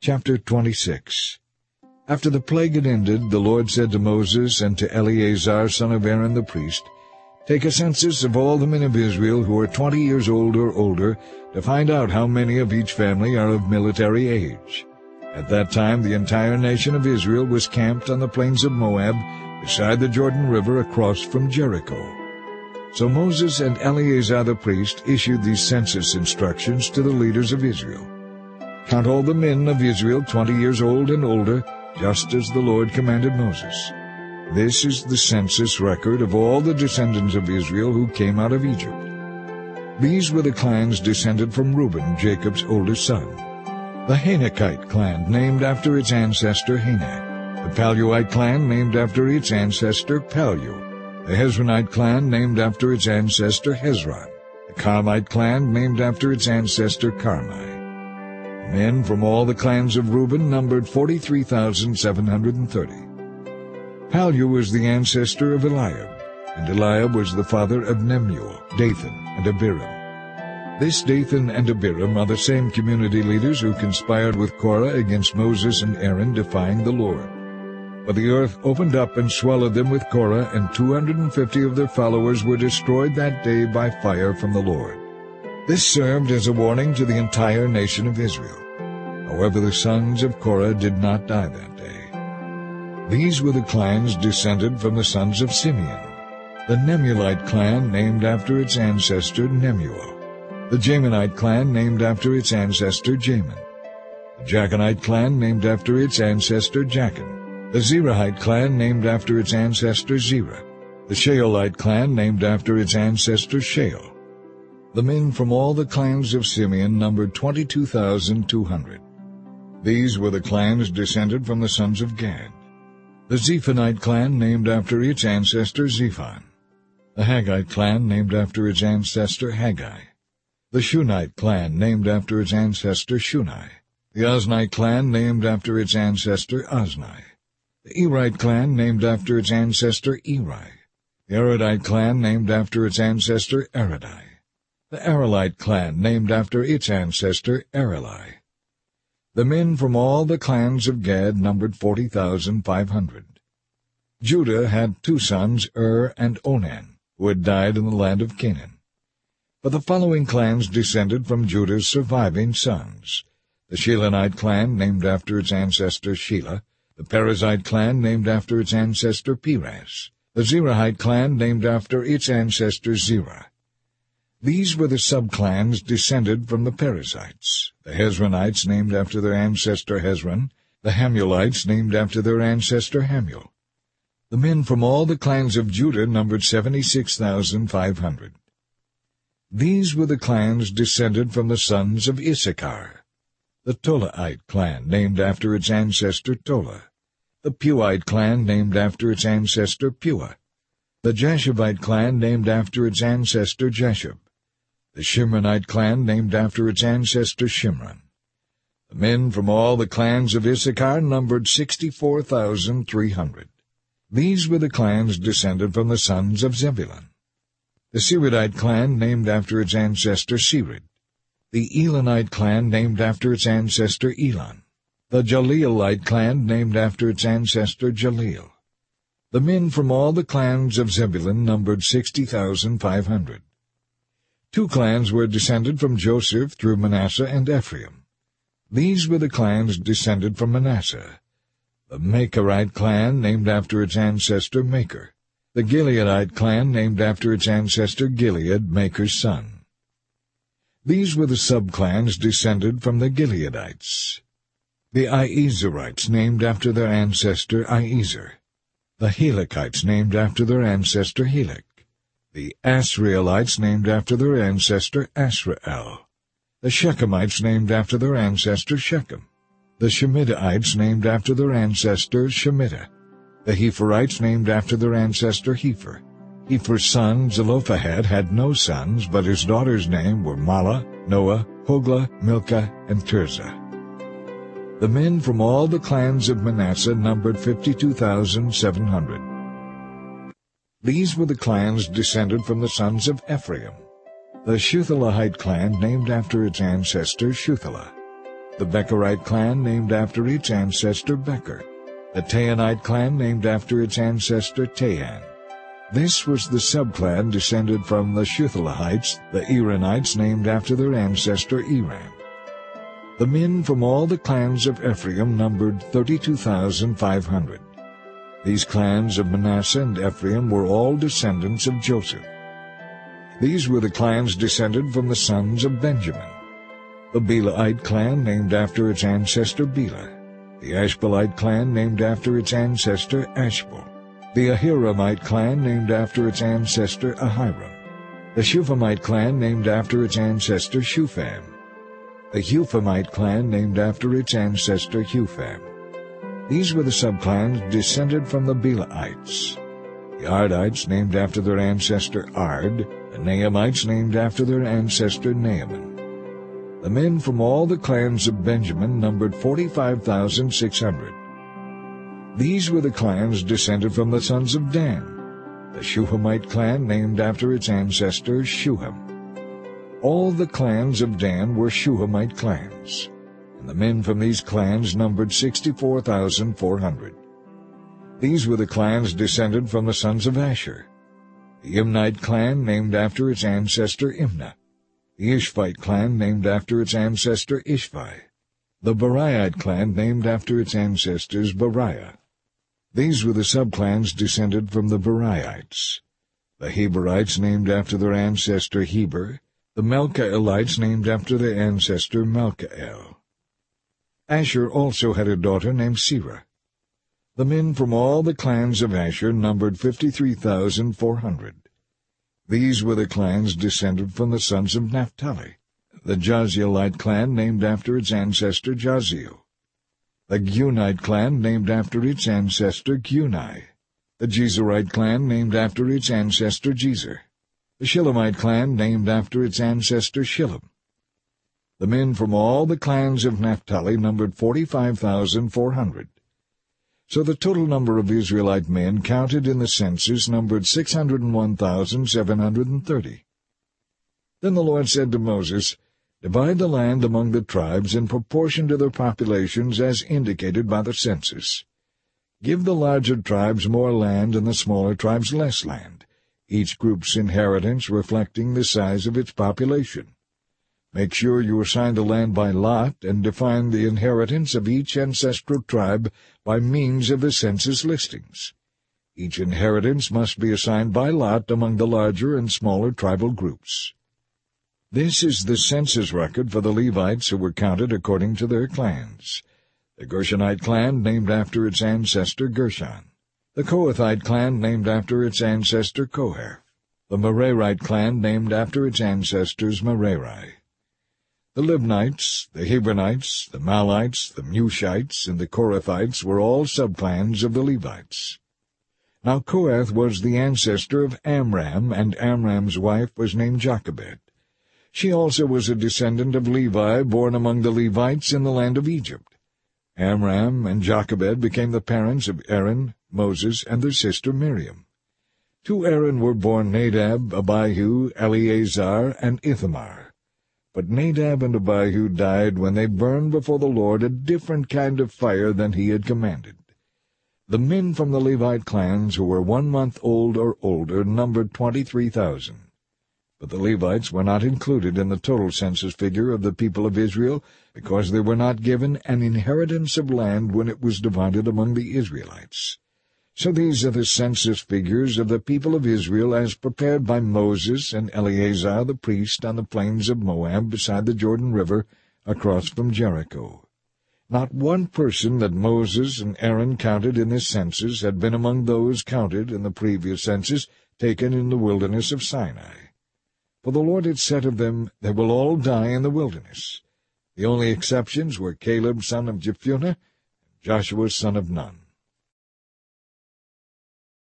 Chapter 26. After the plague had ended, the Lord said to Moses and to Eleazar son of Aaron the priest, "Take a census of all the men of Israel who are 20 years old or older, to find out how many of each family are of military age." At that time the entire nation of Israel was camped on the plains of Moab, beside the Jordan River across from Jericho. So Moses and Eleazar the priest issued these census instructions to the leaders of Israel. "Count all the men of Israel 20 years old and older, just as the Lord commanded Moses. This is the census record of all the descendants of Israel who came out of Egypt. These were the clans descended from Reuben, Jacob's oldest son. The Hanakite clan, named after its ancestor Hanak. The Paluite clan, named after its ancestor Palu. The Hezronite clan, named after its ancestor Hezron. The Carmite clan, named after its ancestor Carmi. Men from all the clans of Reuben numbered 43,730. Palu was the ancestor of Eliab, and Eliab was the father of Nemuel, Dathan, and Abiram. This Dathan and Abiram are the same community leaders who conspired with Korah against Moses and Aaron, defying the Lord. But the earth opened up and swallowed them with Korah, and 250 of their followers were destroyed that day by fire from the Lord. This served as a warning to the entire nation of Israel. However, the sons of Korah did not die that day. These were the clans descended from the sons of Simeon. The Nemuelite clan, named after its ancestor Nemuel. The Jaminite clan, named after its ancestor Jamin. The Jachinite clan, named after its ancestor Jachin. The Zerahite clan, named after its ancestor Zerah. The Shaolite clan, named after its ancestor Shaol. The men from all the clans of Simeon numbered 22,200. These were the clans descended from the sons of Gad. The Zephonite clan, named after its ancestor Zephon. The Haggite clan, named after its ancestor Haggai. The Shunite clan, named after its ancestor Shunai. The Oznite clan, named after its ancestor Ozni. The Erite clan, named after its ancestor Eri. The Arodite clan, named after its ancestor Arodai. The Arelite clan, named after its ancestor Areli. The men from all the clans of Gad numbered 40,500. Judah had two sons, and Onan, who had died in the land of Canaan. But the following clans descended from Judah's surviving sons: the Shilonite clan, named after its ancestor Shelah. The Perizzite clan, named after its ancestor Perez. The Zerahite clan, named after its ancestor Zerah. These were the subclans descended from the Perizzites. The Hezronites, named after their ancestor Hezron. The Hamulites, named after their ancestor Hamuel. The men from all the clans of Judah numbered 76,500. These were the clans descended from the sons of Issachar. The Tolaite clan, named after its ancestor Tola. The Puite clan, named after its ancestor Pua. The Jashabite clan, named after its ancestor Jashub. The Shimronite clan, named after its ancestor Shimron. The men from all the clans of Issachar numbered 64,300. These were the clans descended from the sons of Zebulun. The Seredite clan, named after its ancestor Sered. The Elonite clan, named after its ancestor Elon. The Jaleelite clan, named after its ancestor Jaleel. The men from all the clans of Zebulun numbered 60,500. Two clans were descended from Joseph through Manasseh and Ephraim. These were the clans descended from Manasseh: the Macherite clan, named after its ancestor Macher. The Gileadite clan, named after its ancestor Gilead, Macher's son. These were the subclans descended from the Gileadites: the Iezerites, named after their ancestor Iezer. The Helekites, named after their ancestor Helek. The Asrielites, named after their ancestor Asrael. The Shechemites, named after their ancestor Shechem. The Shemidaites, named after their ancestor Shemida. The Hepherites, named after their ancestor Hepher. Hepher's son Zelophehad had no sons, but his daughters' names were Mahlah, Noah, Hoglah, Milcah, and Tirzah. The men from all the clans of Manasseh numbered 52,700. These were the clans descended from the sons of Ephraim: the Shuthelahite clan, named after its ancestor Shuthelah. the Becherite clan named after its ancestor Becher, the Taanite clan named after its ancestor Taan. This was the subclan descended from the Shuthalahites, the Eranites named after their ancestor Eran. The men from all the clans of Ephraim numbered 32,500. These clans of Manasseh and Ephraim were all descendants of Joseph. These were the clans descended from the sons of Benjamin. The Belahite clan named after its ancestor Bela, the Ashbelite clan named after its ancestor Ashbel, the Ahiramite clan named after its ancestor Ahiram, the Shuphamite clan named after its ancestor Shupham, the Huphamite clan named after its ancestor Hupham. These were the subclans descended from the Belaites. The Ardites named after their ancestor Ard, the Naamites named after their ancestor Naaman. The men from all the clans of Benjamin numbered 45,600. These were the clans descended from the sons of Dan, the Shuhamite clan named after its ancestor Shuham. All the clans of Dan were Shuhamite clans, and the men from these clans numbered 64,400. These were the clans descended from the sons of Asher. The Imnite clan named after its ancestor Imnah, the Ishvite clan named after its ancestor Ishvi, the Bariite clan named after its ancestors Bariah. These were the subclans descended from the Bariites. The Heberites named after their ancestor Heber, the Melchaelites named after their ancestor Melchael. Asher also had a daughter named Serah. The men from all the clans of Asher numbered 53,400. These were the clans descended from the sons of Naphtali, the Jahzeelite clan named after its ancestor Jahzeel, the Gunite clan named after its ancestor Guni, the Jezerite clan named after its ancestor Jezer, the Shilamite clan named after its ancestor Shillam. The men from all the clans of Naphtali numbered 45,400. So the total number of Israelite men counted in the census numbered 601,730. Then the Lord said to Moses, "Divide the land among the tribes in proportion to their populations as indicated by the census. Give the larger tribes more land and the smaller tribes less land, each group's inheritance reflecting the size of its population. Make sure you assign the land by lot and define the inheritance of each ancestral tribe by means of the census listings. Each inheritance must be assigned by lot among the larger and smaller tribal groups." This is the census record for the Levites who were counted according to their clans. The Gershonite clan named after its ancestor Gershon, the Kohathite clan named after its ancestor Kohath, the Merarite clan named after its ancestors Merari. The Libnites, the Hebronites, the Malites, the Mushites, and the Korathites were all subclans of the Levites. Now Kohath was the ancestor of Amram, and Amram's wife was named Jochebed. She also was a descendant of Levi, born among the Levites in the land of Egypt. Amram and Jochebed became the parents of Aaron, Moses, and their sister Miriam. To Aaron were born Nadab, Abihu, Eleazar, and Ithamar. But Nadab and Abihu died when they burned before the Lord a different kind of fire than he had commanded. The men from the Levite clans who were 1 month old or older numbered 23,000. But the Levites were not included in the total census figure of the people of Israel because they were not given an inheritance of land when it was divided among the Israelites. So these are the census figures of the people of Israel as prepared by Moses and Eleazar the priest on the plains of Moab beside the Jordan River across from Jericho. Not one person that Moses and Aaron counted in this census had been among those counted in the previous census taken in the wilderness of Sinai. For the Lord had said of them, "They will all die in the wilderness." The only exceptions were Caleb son of Jephunneh and Joshua son of Nun.